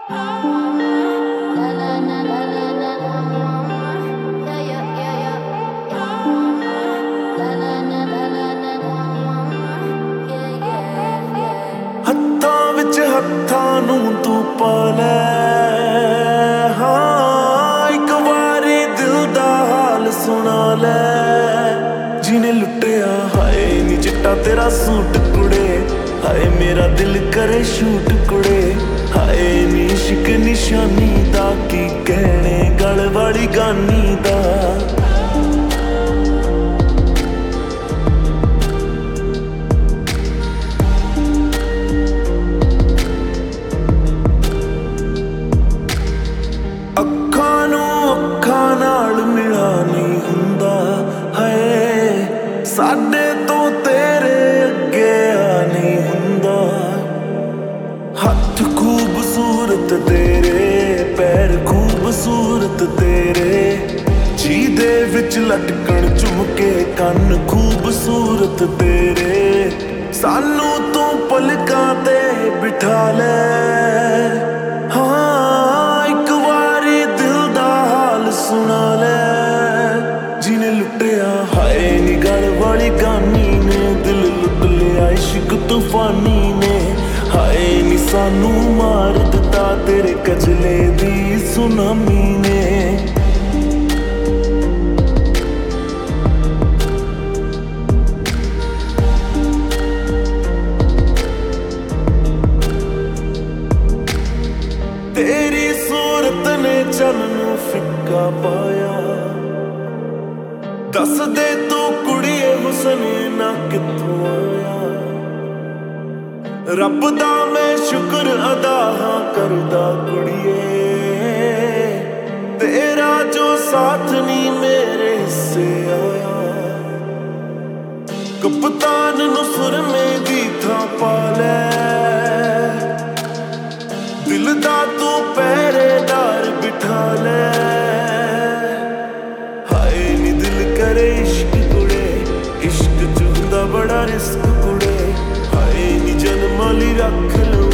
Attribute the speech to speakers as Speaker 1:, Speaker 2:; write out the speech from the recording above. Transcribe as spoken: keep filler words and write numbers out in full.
Speaker 1: ਹੱਥਾਂ ਵਿੱਚ ਹੱਥਾਂ ਨੂੰ ਤੂੰ ਪਾ ਲੈ, ਹਾਂ ਇੱਕ ਵਾਰੀ ਦਿਲ ਦਾ ਹਾਲ ਸੁਣਾ ਲੈ। ਜਿਹਨੇ ਲੁੱਟਿਆ ਹਾਏ ਨੀ ਚਿੱਟਾ ਤੇਰਾ ਸੂਟ ਕੁੜੇ, ਹਾਏ ਮੇਰਾ ਦਿਲ ਕਰੇ ਸ਼ੂਟ ਕੁੜੇ। ਹਾਏ ਨੀ ਇਸ਼ਕ ਨਿਸ਼ਾਨੀ ਦਾ ਕੀ ਕਹਿਣੇ ਗਲ ਵਾਲੀ ਗਾਨੀ ਦਾ। ਅੱਖਾਂ ਨੂੰ ਅੱਖਾਂ ਨਾਲ ਮਿਲਾ ਨਹੀਂ ਹੁੰਦਾ, ਹਾਏ ਸਾਡੇ ਤੋਂ ਤੇਰੇ ਅੱਗੇ ਆ ਨਹੀਂ ਹੁੰਦਾ। ਹੱਥ ਖੂਬਸੂਰਤ ਤੇਰੇ, ਪੈਰ ਖੂਬਸੂਰਤ ਤੇਰੇ, ਜਿਹਦੇ ਵਿੱਚ ਲਟਕਣ ਝੁਮਕੇ ਕੰਨ ਖੂਬਸੂਰਤ ਤੇਰੇ। ਸਾਨੂੰ ਤੂੰ ਪਲਕਾਂ ਤੇ ਬਿਠਾ ਲੈ, ਹਾਂ ਇੱਕ ਵਾਰੀ ਦਿਲ ਦਾ ਹਾਲ ਸੁਣਾ ਲੈ। ਜਿਹਨੇ ਲੁੱਟਿਆ ਹਾਏ ਨੀ ਗਲ ਵਾਲੀ ਗਾਨੀ ਨੇ, ਦਿਲ ਲੁੱਟ ਲਿਆ ਇਸ਼ਕ ਤੂਫਾਨੀ ਨੇ। ਹਾਏ ਨੀ ਸਾਨੂੰ ਮਾਰ ਦਿੱਤਾ ਤੇਰੇ ਕਜਲੇ ਦੀ ਸੁਨਾਮੀ ਨੇ। ਤੇਰੀ ਸੂਰਤ ਨੇ ਚੰਨ ਨੂੰ ਫਿੱਕਾ ਪਾਇਆ, ਦੱਸ ਦੇ ਤੂੰ ਕੁੜੀਏ ਹੁਸਨ ਨਾ ਕਿੱਥੋਂ ਆਇਆ। ਰੱਬ ਦਾ ਮੈਂ ਸ਼ੁਕਰ ਅਦਾ ਹਾਂ ਕਰਦਾ ਕੁੜੀਏ, ਤੇਰਾ ਜੋ ਸਾਥ ਨੀ ਮੇਰੇ ਹਿੱਸੇ ਆਇਆ। ਕਪਤਾਨ ਨੂੰ ਸੁਰਮੇ ਦੀ ਥਾਂ ਪਾ ਲੈ, ਦਿਲ ਦਾ ਤੂੰ ਪਹਿਰੇਦਾਰ ਬਿਠਾ ਲੈ। ਹਾਏ ਨੀ ਦਿਲ ਕਰੇ ਇਸ਼ਕ ਕੁੜੇ, ਇਸ਼ਕ ਚ ਹੁੰਦਾ ਬੜਾ ਰਿਸਕ ਕੁੜੇ। ਹਾਏ ਨੀ ਜਨਮਾਂ ਲਈ ਰੱਖ ਲਊ